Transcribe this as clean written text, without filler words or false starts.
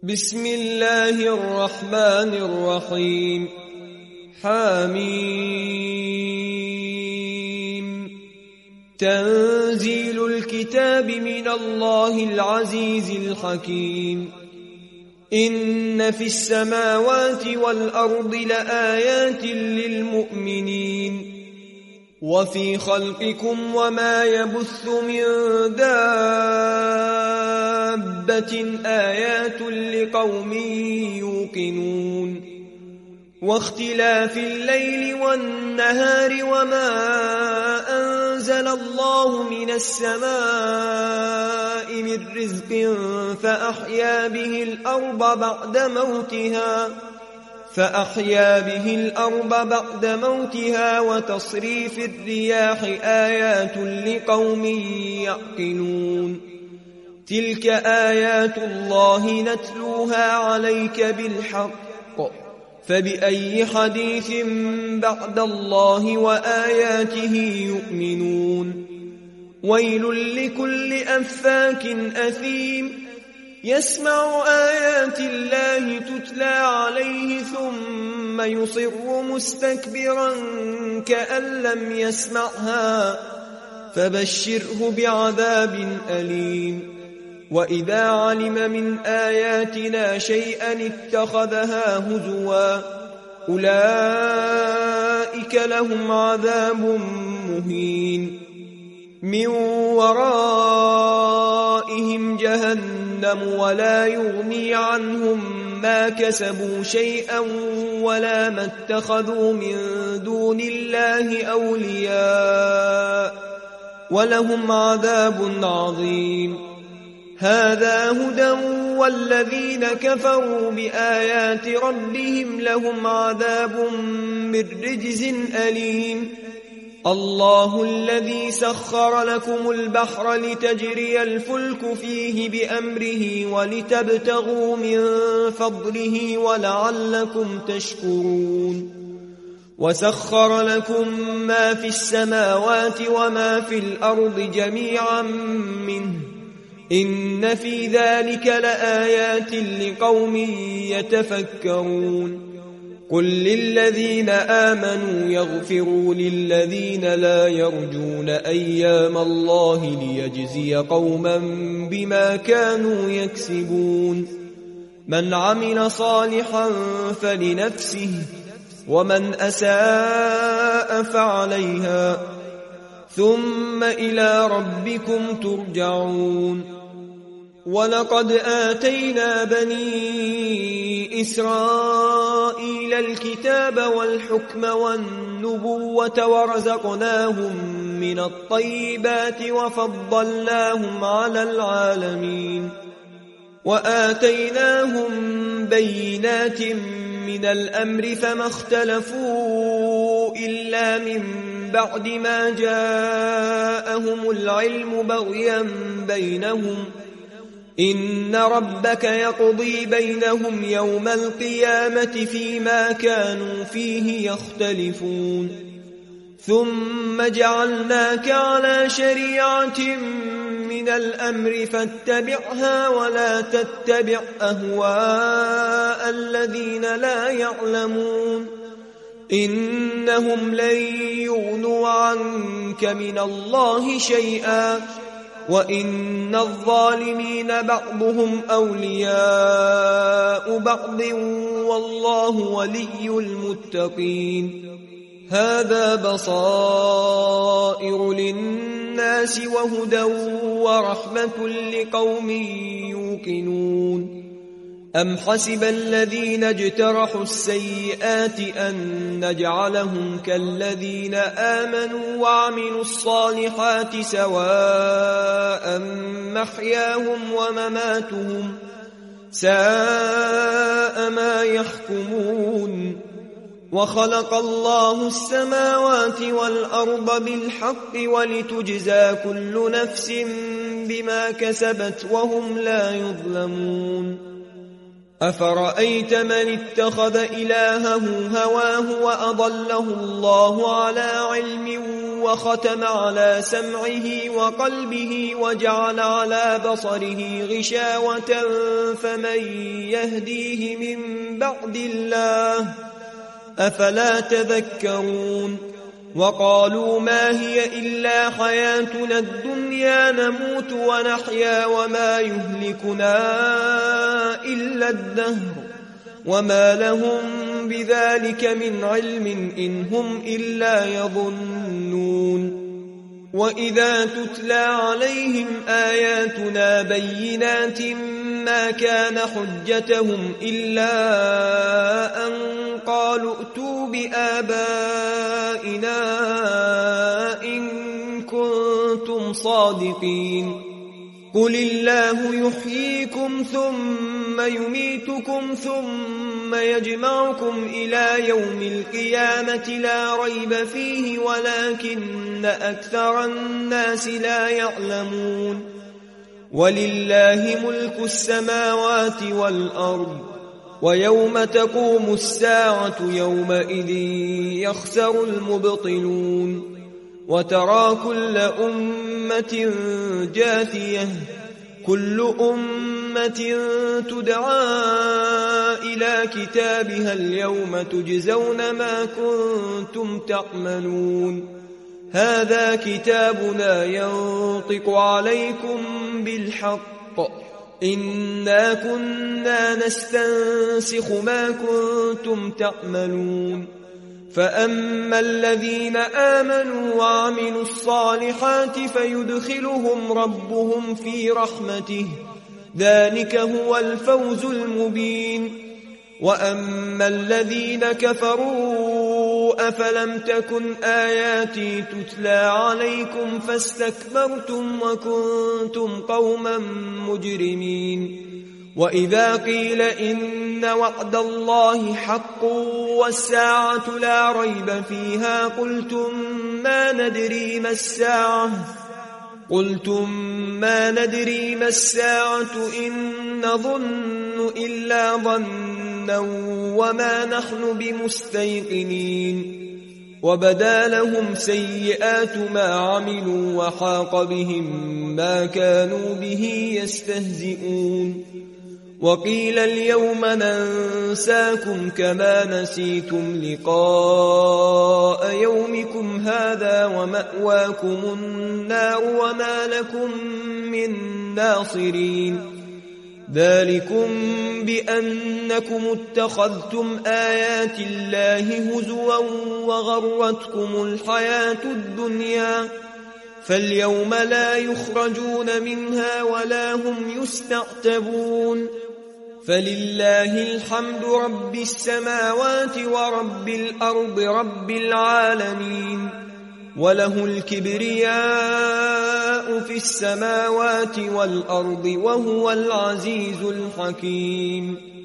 بسم الله الرحمن الرحيم حميم تنزيل الكتاب من الله العزيز الحكيم إن في السماوات والأرض لآيات للمؤمنين وفي خلقكم وما يبث من دابة آيات لقوم يوقنون واختلاف الليل والنهار وما أنزل الله من السماء من رزق فأحيا به الأرض بعد موتها وتصريف الرياح آيات لقوم يعقلون تلك آيات الله نتلوها عليك بالحق فبأي حديث بعد الله وآياته يؤمنون ويل لكل أفاك أثيم يسمع آيات الله تتلى عليه ثم يصر مستكبرا كأن لم يسمعها فبشره بعذاب أليم وإذا علم من آياتنا شيئا اتخذها هزوا أولئك لهم عذاب مهين من ورائهم جهنم ولا يغني عنهم ما كسبوا شيئا ولا ما اتخذوا من دون الله أولياء ولهم عذاب عظيم هذا هدى والذين كفروا بآيات ربهم لهم عذاب من رجز أليم الله الذي سخر لكم البحر لتجري الفلك فيه بأمره ولتبتغوا من فضله ولعلكم تشكرون وسخر لكم ما في السماوات وما في الأرض جميعا منه إن في ذلك لآيات لقوم يتفكرون قل للذين آمنوا يغفروا للذين لا يرجون أيام الله ليجزي قوما بما كانوا يكسبون من عمل صالحا فلنفسه ومن أساء فعليها ثم إلى ربكم ترجعون ولقد آتينا بني إسرائيل الكتاب والحكم والنبوة ورزقناهم من الطيبات وفضلناهم على العالمين وآتيناهم بينات من الأمر فما اختلفوا إلا من بعد ما جاءهم العلم بغيا بينهم إن ربك يقضي بينهم يوم القيامة فيما كانوا فيه يختلفون ثم جعلناك على شريعة من الأمر فاتبعها ولا تتبع أهواء الذين لا يعلمون إنهم لن يغنوا عنك من الله شيئا وإن الظالمين بعضهم أولياء بعض والله ولي المتقين هذا بصائر للناس وهدى ورحمة لقوم يوقنون أم حسب الذين اجترحوا السيئات أن نجعلهم كالذين آمنوا وعملوا الصالحات سواء محياهم ومماتهم ساء ما يحكمون وخلق الله السماوات والأرض بالحق ولتجزى كل نفس بما كسبت وهم لا يظلمون أفرأيت من اتخذ إلهه هواه وأضله الله على علم وختم على سمعه وقلبه وجعل على بصره غشاوة فمن يهديه من بعد الله أفلا تذكرون وقالوا ما هي إلا حياتنا الدنيا نموت ونحيا وما يهلكنا إلا الدهر وما لهم بذلك من علم إن هم إلا يظنون وإذا تتلى عليهم آياتنا بينات ما كان حجتهم إلا أن قالوا ائتوا بآبائنا إن كنتم صادقين قل الله يحييكم ثم يميتكم ثم يجمعكم إلى يوم القيامة لا ريب فيه ولكن أكثر الناس لا يعلمون ولله ملك السماوات والأرض ويوم تقوم الساعة يومئذ يخسر المبطلون وترى كل أمة جاثية كل أمة تدعى إلى كتابها اليوم تجزون ما كنتم تعملون هذا كتابنا ينطق عليكم بالحق إنا كنا نستنسخ ما كنتم تعملون فأما الذين آمنوا وعملوا الصالحات فيدخلهم ربهم في رحمته ذلك هو الفوز المبين وأما الذين كفروا أفلم تكن آياتي تتلى عليكم فاستكبرتم وكنتم قوما مجرمين وإذا قيل إن وعد الله حق والساعة لا ريب فيها قلتم ما ندري ما الساعة إن نظن إلا ظنا وما نحن بمستيقنين وبدا لهم سيئات ما عملوا وحاق بهم ما كانوا به يستهزئون وقيل اليوم ننساكم كما نسيتم لقاء يومكم هذا ومأواكم النار وما لكم من ناصرين ذلكم بأنكم اتخذتم آيات الله هزوا وغرتكم الحياة الدنيا فاليوم لا يخرجون منها ولا هم يستعتبون فلله الحمد رب السماوات ورب الأرض رب العالمين وله الكبرياء في السماوات والأرض وهو العزيز الحكيم